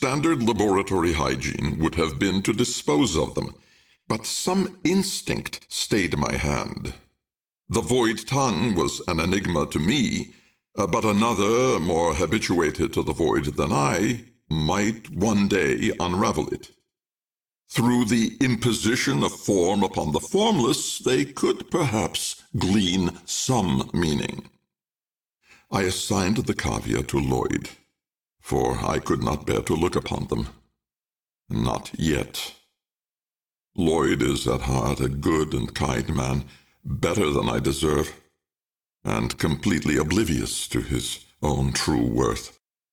standard laboratory hygiene would have been to dispose of them, but some instinct stayed my hand. The void tongue was an enigma to me, but another, more habituated to the void than I, might one day unravel it. Through the imposition of form upon the formless, they could perhaps glean some meaning. I assigned the cavia to Lloyd, for I could not bear to look upon them. Not yet. Lloyd is at heart a good and kind man, better than I deserve, and completely oblivious to his own true worth.